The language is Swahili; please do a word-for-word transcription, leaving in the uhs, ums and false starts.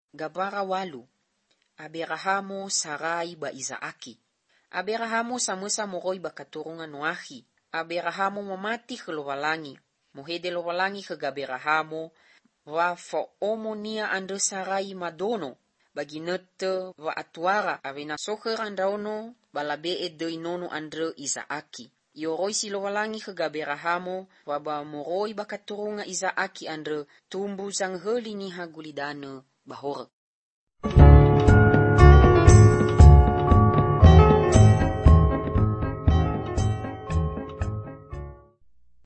Gabara walu. Aberahamo Sarai ba Isaaki. Aberahamo samusa moroi ba katurungan Noahi. Aberahamo mamati kelowalangi. Mohede lowalangi ke Gaberahamo wa foomo nia ande Sarai madono. Bagi nete wa atuara avena soker andaono balabee de inono andre Isaaki. Ioroi si lowalangi ke Gaberahamo wa ba moroi ba katurunga Isaaki andre tumbu sang heli ni hagulidane bahore.